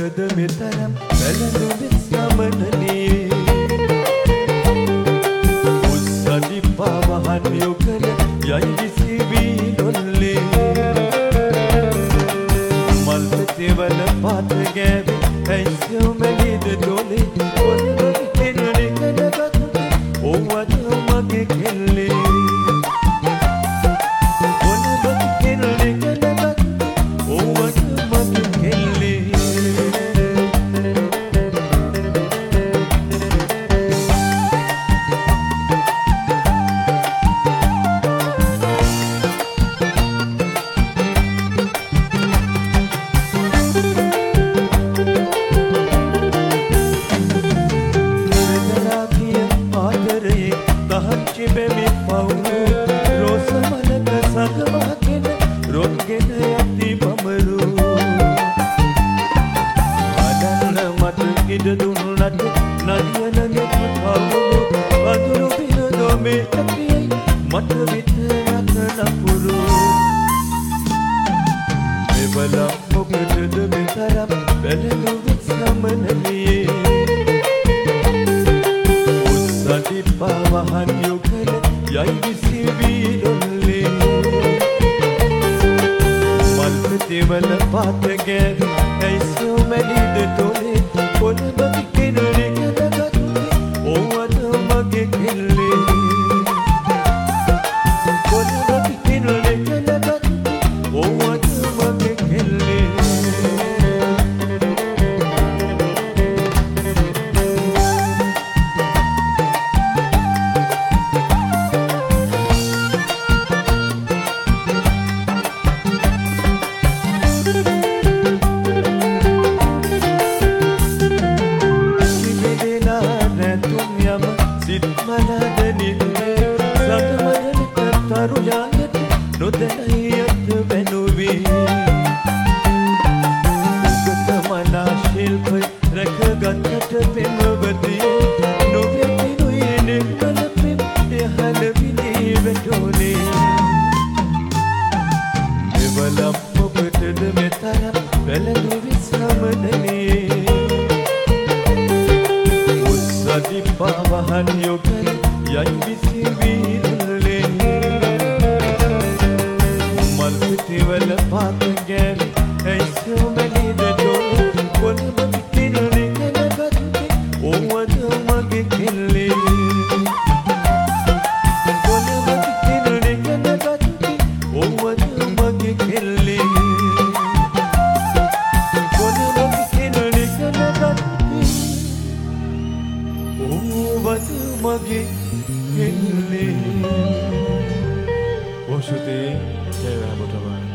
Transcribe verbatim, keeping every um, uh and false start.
ඔබටද මෙතරම් බැලඳුනේ සමනලියේ උස්සදි පවහන් යොකල යයි විසිවී නොල්ලේ මල් පෙතිවල පාත ගෑවේ ඇයිසෝ මැලිද දොලේ ඔන්න කෙනෙක් නගත් ඕවද මගේ කෙල්ලේ මට විතරක් නපුරු මෙවලා මොකටද මෙතරම් බැලඳුනේ සමනලියේ උස්සදි පවහන් යොකල යයි විසිවී නොල්ලේ මල් පෙතිවල පාත ගෑවේ ඇයිසෝ මැලිද දොලේ කොළඹ කෙනෙක් නගත් ඕවද මගේ කෙල්ලේ නොදැනයත් බැනුවී උගතමනා ශිල්ප රැකගත්තට පෙමවදී නොවැතිනුයි නෙකල පෙම් එහල විනී වැටෝනේ එවලම් මොකටද මෙතරම් බැලඳුනේ සමනලියේ උස්සදි පවහන් යොකල යයි විසිවී නොල්ලේ පෙතිවල පාත ගෑවේ ඇයිසෝ මැලිද දොලේ කොළඹ කෙනෙක් නගත් ඕවද මගේ කෙල්ලේ කොළඹ කෙනෙක් නගත් ඕවද මගේ කෙල්ලේ කොළඹ කෙනෙක් නගත් ඕවද මගේ කෙල්ලේ ඔසුතේ Cewek buat apa?